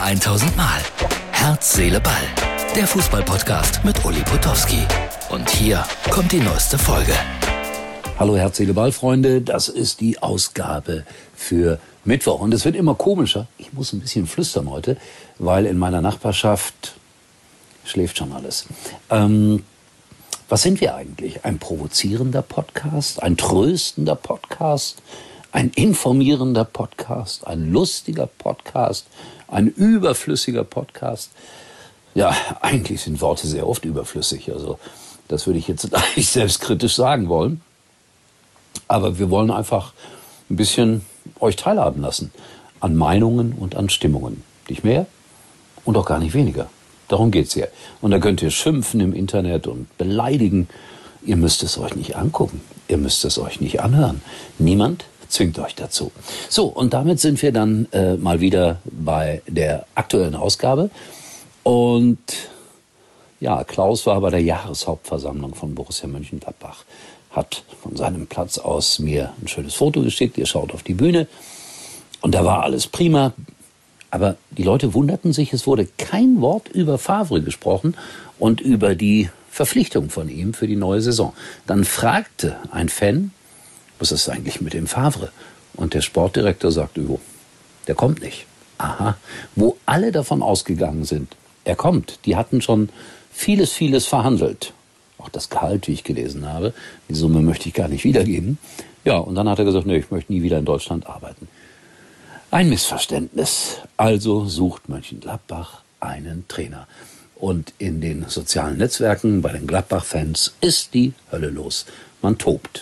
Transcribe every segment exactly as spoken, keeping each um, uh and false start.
tausend Mal. Herz, Seele, Ball. Der Fußball-Podcast mit Uli Potowski. Und hier kommt die neueste Folge. Hallo Herz, Seele, Ball, Freunde. Das ist die Ausgabe für Mittwoch. Und es wird immer komischer. Ich muss ein bisschen flüstern heute, weil in meiner Nachbarschaft schläft schon alles. Ähm, was sind wir eigentlich? Ein provozierender Podcast? Ein tröstender Podcast? Ein informierender Podcast? Ein lustiger Podcast? Ein überflüssiger Podcast? Ja, eigentlich sind Worte sehr oft überflüssig. Also das würde ich jetzt eigentlich selbstkritisch sagen wollen. Aber wir wollen einfach ein bisschen euch teilhaben lassen an Meinungen und an Stimmungen. Nicht mehr und auch gar nicht weniger. Darum geht's hier. Und da könnt ihr schimpfen im Internet und beleidigen. Ihr müsst es euch nicht angucken. Ihr müsst es euch nicht anhören. Niemand zwingt euch dazu. So, und damit sind wir dann äh, mal wieder bei der aktuellen Ausgabe. Und ja, Klaus war bei der Jahreshauptversammlung von Borussia Mönchengladbach. Hat von seinem Platz aus mir ein schönes Foto geschickt. Ihr schaut auf die Bühne. Und da war alles prima. Aber die Leute wunderten sich, es wurde kein Wort über Favre gesprochen und über die Verpflichtung von ihm für die neue Saison. Dann fragte ein Fan, was ist eigentlich mit dem Favre? Und der Sportdirektor sagte, jo, der kommt nicht. Aha, wo alle davon ausgegangen sind, er kommt. Die hatten schon vieles, vieles verhandelt. Auch das Gehalt, wie ich gelesen habe. Die Summe möchte ich gar nicht wiedergeben. Ja, und dann hat er gesagt, nee, ich möchte nie wieder in Deutschland arbeiten. Ein Missverständnis. Also sucht Mönchengladbach einen Trainer. Und in den sozialen Netzwerken bei den Gladbach-Fans ist die Hölle los. Man tobt.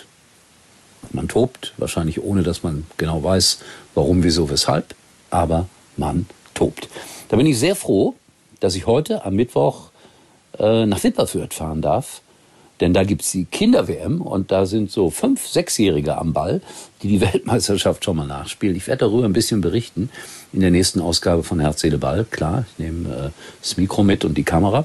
Man tobt, wahrscheinlich ohne, dass man genau weiß, warum, wieso, weshalb. Aber man tobt. Da bin ich sehr froh, dass ich heute am Mittwoch äh, nach Wipperfürth fahren darf. Denn da gibt's die Kinder-W M und da sind so fünf-, sechsjährige am Ball, die die Weltmeisterschaft schon mal nachspielen. Ich werde darüber ein bisschen berichten in der nächsten Ausgabe von Herz, Seele, Ball. Klar, ich nehme äh, das Mikro mit und die Kamera.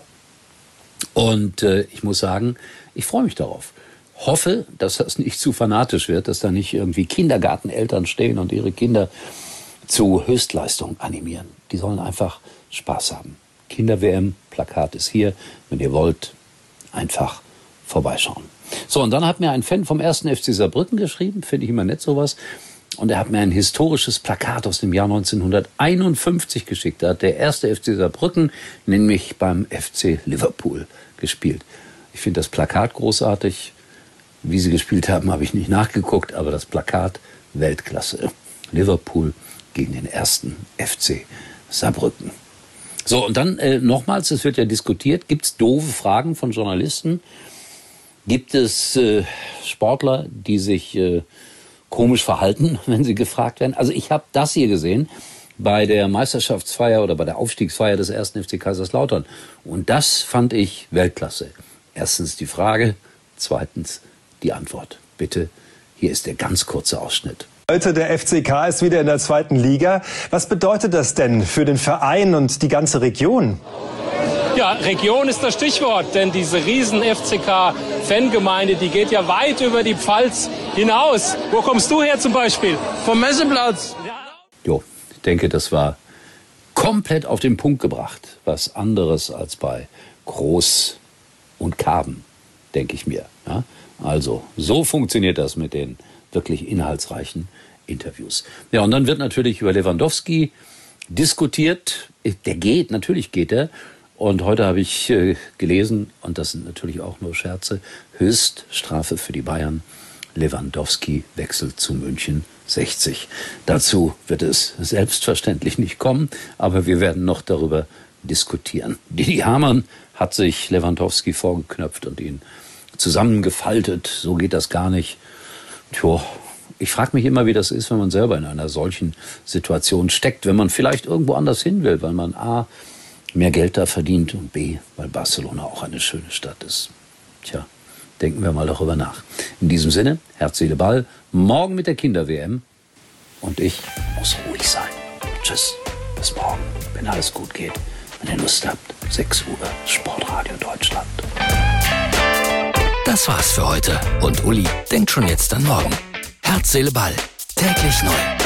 Und äh, ich muss sagen, ich freue mich darauf. Hoffe, dass das nicht zu fanatisch wird, dass da nicht irgendwie Kindergarteneltern stehen und ihre Kinder zu Höchstleistung animieren. Die sollen einfach Spaß haben. Kinder-W M, Plakat ist hier. Wenn ihr wollt, einfach vorbeischauen. So, und dann hat mir ein Fan vom ersten F C Saarbrücken geschrieben, finde ich immer nett sowas, und er hat mir ein historisches Plakat aus dem Jahr neunzehnhunderteinundfünfzig geschickt. Da hat der erste F C Saarbrücken nämlich beim F C Liverpool gespielt. Ich finde das Plakat großartig. Wie sie gespielt haben, habe ich nicht nachgeguckt, aber das Plakat Weltklasse. Liverpool gegen den ersten F C Saarbrücken. So, und dann äh, nochmals, es wird ja diskutiert, gibt es doofe Fragen von Journalisten? Gibt es äh, Sportler, die sich äh, komisch verhalten, wenn sie gefragt werden? Also ich habe das hier gesehen bei der Meisterschaftsfeier oder bei der Aufstiegsfeier des ersten F C Kaiserslautern. Und das fand ich Weltklasse. Erstens die Frage, zweitens die Antwort. Bitte, hier ist der ganz kurze Ausschnitt. Heute der F C K ist wieder in der zweiten Liga. Was bedeutet das denn für den Verein und die ganze Region? Ja, Region ist das Stichwort, denn diese riesen F C K-Fangemeinde, die geht ja weit über die Pfalz hinaus. Wo kommst du her zum Beispiel? Vom Messeplatz. Jo, ich denke, das war komplett auf den Punkt gebracht. Was anderes als bei Groß und Karben, denke ich mir. Ja? Also, so funktioniert das mit den wirklich inhaltsreichen Interviews. Ja, und dann wird natürlich über Lewandowski diskutiert. Der geht, natürlich geht er. Und heute habe ich äh, gelesen, und das sind natürlich auch nur Scherze, Höchststrafe für die Bayern. Lewandowski wechselt zu München sechzig. Dazu wird es selbstverständlich nicht kommen, aber wir werden noch darüber diskutieren. Didi Hamann hat sich Lewandowski vorgeknöpft und ihn zusammengefaltet. So geht das gar nicht. Tja, ich frage mich immer, wie das ist, wenn man selber in einer solchen Situation steckt, wenn man vielleicht irgendwo anders hin will, weil man A, mehr Geld da verdient und B, weil Barcelona auch eine schöne Stadt ist. Tja, denken wir mal darüber nach. In diesem Sinne, Herz, Seele, Ball, morgen mit der Kinder-W M und ich muss ruhig sein. Tschüss, bis morgen, wenn alles gut geht. Wenn ihr Lust habt, sechs Uhr, Sportradio Deutschland. Das war's für heute und Uli denkt schon jetzt an morgen. Herz, Seele, Ball, täglich neu.